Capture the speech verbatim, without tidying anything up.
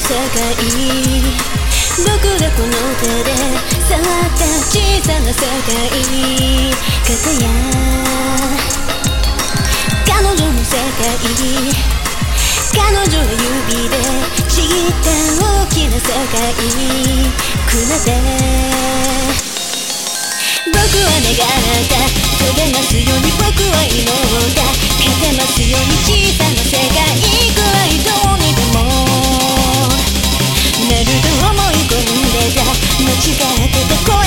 世界、僕がこの手で触った小さな世界、片や彼女の世界、彼女は指でちぎった大きな世界、くれて僕は願った飛べますように、僕は祈った勝てますように、小さな世界、暗いどうにでもなると思い込んでた、間違ってた声